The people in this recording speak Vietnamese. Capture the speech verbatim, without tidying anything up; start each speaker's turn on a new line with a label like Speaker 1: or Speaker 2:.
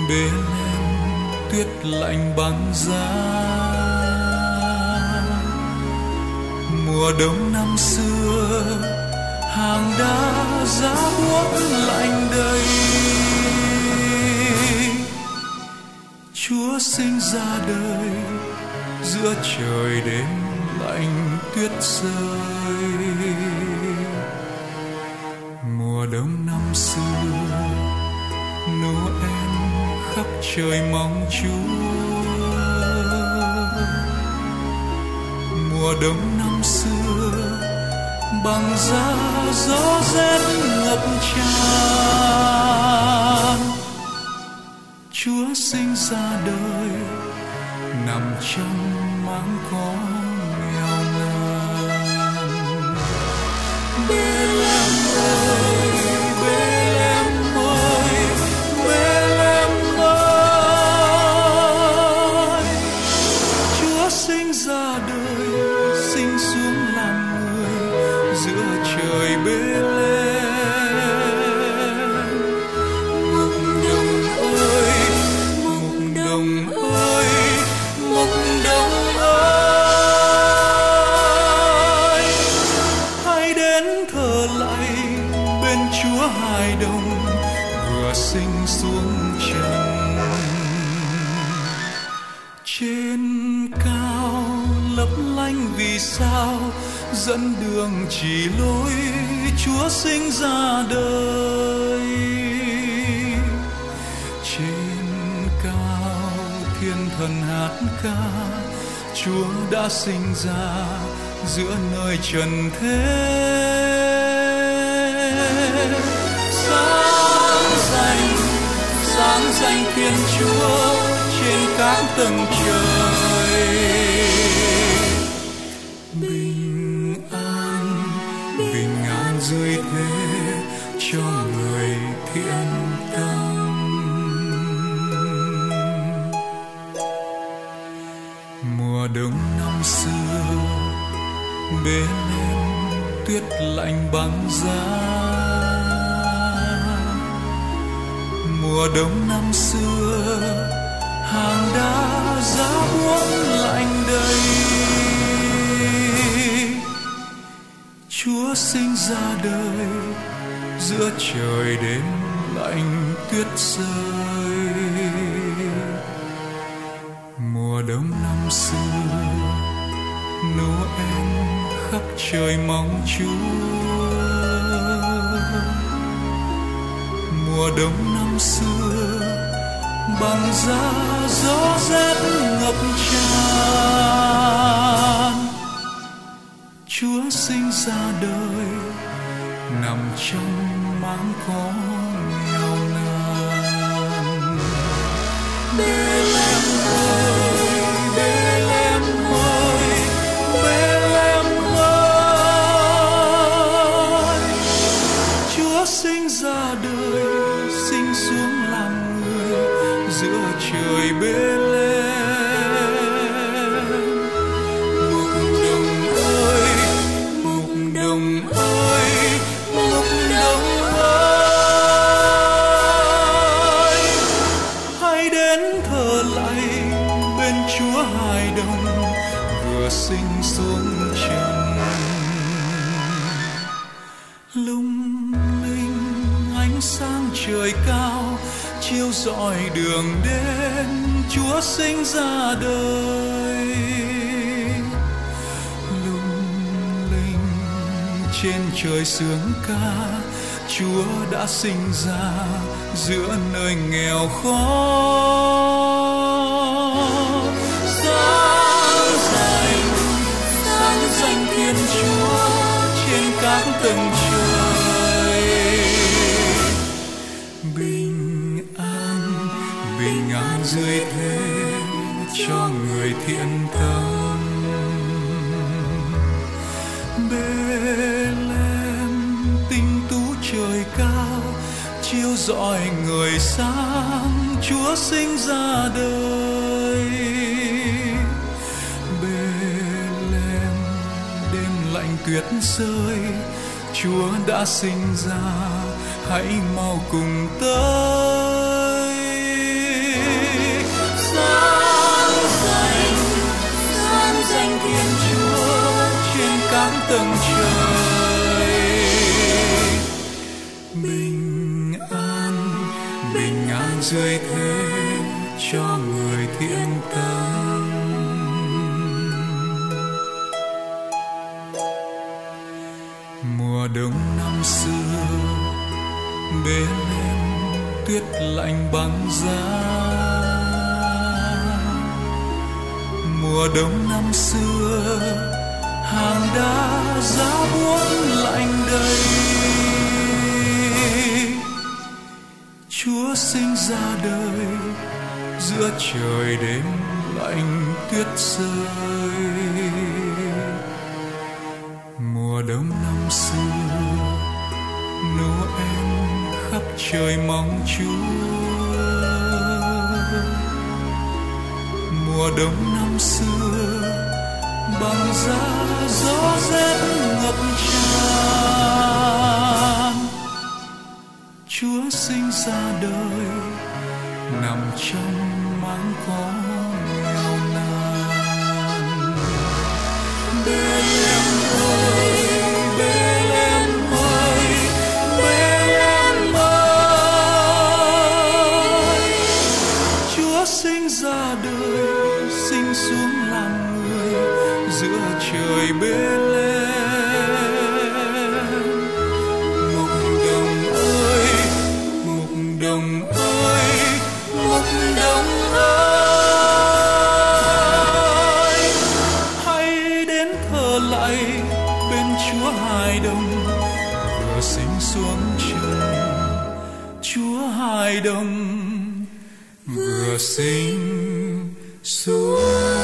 Speaker 1: Bethlehem tuyết lạnh băng giá. Mùa đông năm xưa hàng đá giá buốt lạnh đầy. Chúa sinh ra đời giữa trời đêm lạnh tuyết rơi. Mùa đông năm xưa Noel khắp trời mong Chúa. Mùa đông năm xưa bằng giá gió rét ngập tràn. Chúa sinh ra đời nằm trong máng có nghèo nàn. Bethlehem ơi, Bethlehem ơi, Bethlehem ơi. Chúa sinh ra đời, sinh xuống làm người giữa trời Bethlehem. Mục đồng ơi, mục đồng ơi, mục đồng ơi. Hãy đến thờ lạy bên Chúa hài đồng vừa sinh xuống trần. Trên cao lấp lánh vì sao dẫn đường chỉ lối Chúa sinh ra đời. Trên cao thiên thần hát ca Chúa đã sinh ra giữa nơi trần thế. Sáng danh, sáng danh Thiên Chúa trên các tầng trời. Bình an, bình an dưới thế cho người thiện tâm. Mùa đông năm xưa Bethlehem tuyết lạnh băng giá. Mùa đông năm xưa hàng đá giá buốt lạnh đầy. Chúa sinh ra đời giữa trời đêm lạnh tuyết rơi. Mùa đông năm xưa Noel khắp trời mong Chúa. Mùa đông năm xưa bằng giá gió rét ngập tràn. Chúa sinh ra đời nằm trong máng có nghèo nàn. Bethlehem ơi, Bethlehem ơi, Bethlehem ơi. Chúa sinh ra đời, sinh xuống làm người giữa trời Bethlehem. Mục đồng ơi, mục đồng ơi, mục đồng ơi. Hãy đến thờ lạy bên Chúa hài đồng vừa sinh xuống trần. Lung linh ánh sáng trời cao chiếu rọi đường đến Chúa sinh ra đời. Lung linh trên trời sướng ca Chúa đã sinh ra giữa nơi nghèo khó. Sáng danh, sáng danh Thiên Chúa trên các tầng trời. Bình an, bình an dưới thế cho người thiện tâm. Bethlehem tinh tú trời cao chiếu rọi người sáng Chúa sinh ra đời. Bethlehem đêm lạnh tuyết rơi Chúa đã sinh ra, hãy mau cùng tới. tám tầng trời. Bình an, bình an dưới thế cho người thiện tâm. Mùa đông năm xưa bế lên tuyết lạnh băng giá. Mùa đông năm xưa hàng đá giá buốt lạnh đầy. Chúa sinh ra đời giữa trời đêm lạnh tuyết rơi. Mùa đông năm xưa Noel khắp trời mong Chúa. Mùa đông năm xưa bằng giá gió rét ngập tràn. Chúa sinh ra đời nằm trong máng có nghèo nàn. Bethlehem ơi, Bethlehem ơi, Bethlehem ơi. Chúa sinh ra đời, sinh xuống làm người giữa trời Bethlehem. Mục đồng ơi, mục đồng ơi, mục đồng ơi, hãy đến thờ lạy bên Chúa hài đồng vừa sinh xuống trần. Chúa hài đồng vừa sinh xuống